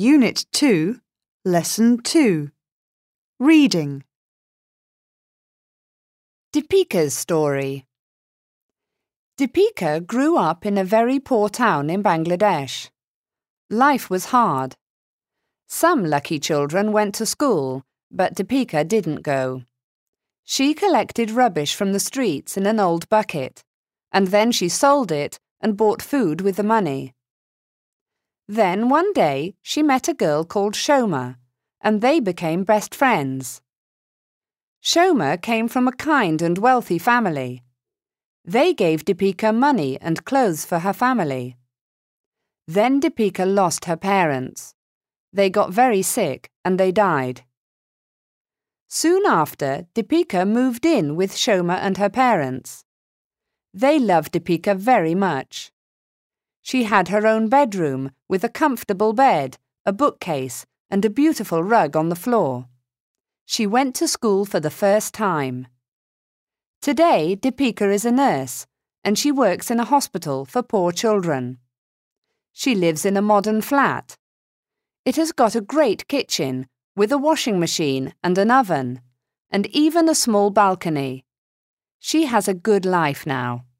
Unit 2, Lesson 2. Reading. Deepika's story. Deepika grew up in a very poor town in Bangladesh. Life was hard. Some lucky children went to school, but Deepika didn't go. She collected rubbish from the streets in an old bucket, and then she sold it and bought food with the money. Then one day she met a girl called Shoma, and they became best friends. Shoma came from a kind and wealthy family. They gave Deepika money and clothes for her family. Then Deepika lost her parents. They got very sick and they died. Soon after, Deepika moved in with Shoma and her parents. They loved Deepika very much. She had her own bedroom with a comfortable bed, a bookcase, and a beautiful rug on the floor. She went to school for the first time. Today, Deepika is a nurse, and she works in a hospital for poor children. She lives in a modern flat. It has got a great kitchen with a washing machine and an oven, and even a small balcony. She has a good life now.